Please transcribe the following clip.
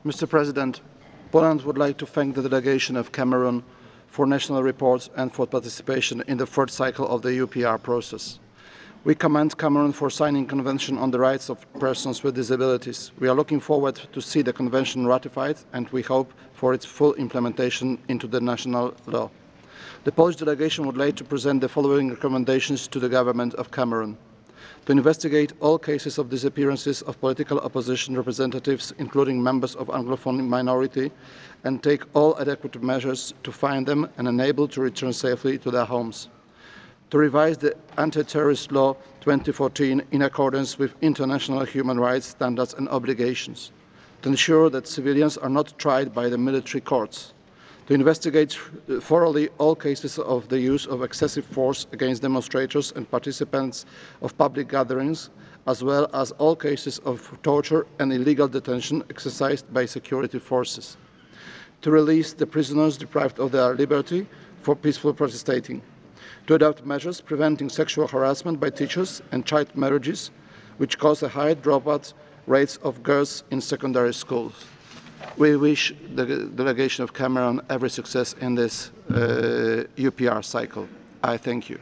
Mr. President, Poland would like to thank the delegation of Cameroon for national reports and for participation in the third cycle of the UPR process. We commend Cameroon for signing the Convention on the Rights of Persons with Disabilities. We are looking forward to see the Convention ratified and we hope for its full implementation into the national law. The Polish delegation would like to present the following recommendations to the government of Cameroon: to investigate all cases of disappearances of political opposition representatives, including members of Anglophone minority, and take all adequate measures to find them and enable to return safely to their homes; to revise the Anti-Terrorist Law 2014 in accordance with international human rights standards and obligations; to ensure that civilians are not tried by the military courts; to investigate thoroughly all cases of the use of excessive force against demonstrators and participants of public gatherings, as well as all cases of torture and illegal detention exercised by security forces; to release the prisoners deprived of their liberty for peaceful protesting; to adopt measures preventing sexual harassment by teachers and child marriages, which cause a high dropout rates of girls in secondary schools. We wish the delegation of Cameroon every success in this UPR cycle. I thank you.